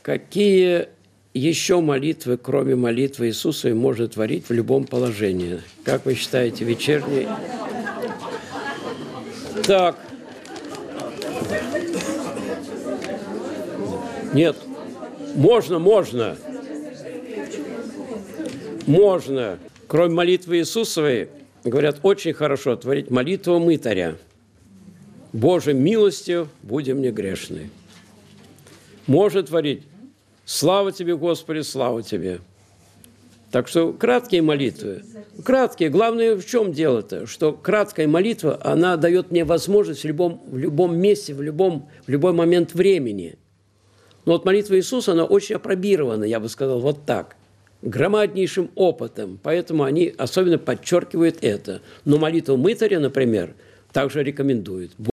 Какие еще молитвы, кроме молитвы Иисуса, можно творить в любом положении? Как вы считаете, вечерний? Так. Нет. Можно. Можно. Кроме молитвы Иисусовой, говорят, очень хорошо творить молитву мытаря. Боже, милостью будем не грешны. Можно творить «Слава Тебе, Господи, слава Тебе». Так что краткие молитвы. Краткие. Главное, в чем дело-то? Что краткая молитва, она дает мне возможность в любом месте, в любой момент времени. Но вот молитва Иисуса, она очень апробирована, я бы сказал, вот так. Громаднейшим опытом. Поэтому они особенно подчеркивают это. Но молитву мытаря, например, также рекомендуют.